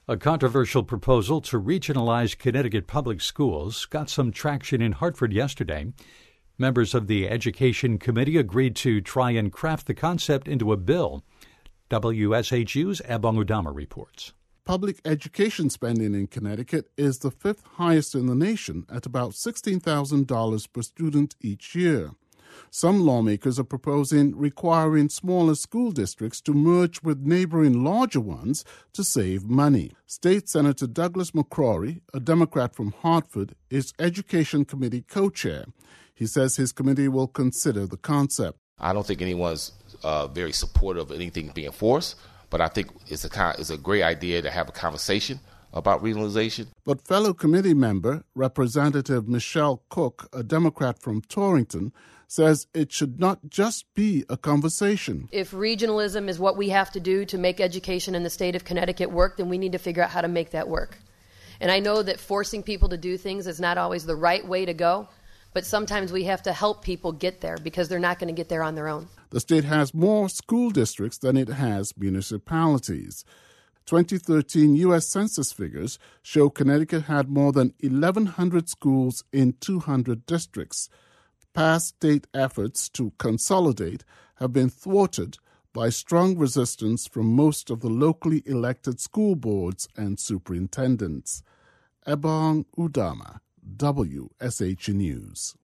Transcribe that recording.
A controversial proposal to regionalize Connecticut public schools got some traction in Hartford yesterday. Members of the Education Committee agreed to try and craft the concept into a bill. WSHU's Ebong Udama reports. Public education spending in Connecticut is the fifth highest in the nation at about $16,000 per student each year. Some lawmakers are proposing requiring smaller school districts to merge with neighboring larger ones to save money. State Senator Douglas McCrory, a Democrat from Hartford, is Education Committee co-chair. He says his committee will consider the concept. I don't think anyone's very supportive of anything being forced, but I think it's a great idea to have a conversation about regionalization. But fellow committee member, Representative Michelle Cook, a Democrat from Torrington, says it should not just be a conversation. If regionalism is what we have to do to make education in the state of Connecticut work, then we need to figure out how to make that work. And I know that forcing people to do things is not always the right way to go, but sometimes we have to help people get there because they're not going to get there on their own. The state has more school districts than it has municipalities. 2013 U.S. Census figures show Connecticut had more than 1,100 schools in 200 districts. Past state efforts to consolidate have been thwarted by strong resistance from most of the locally elected school boards and superintendents. Ebong Udama, WSH News.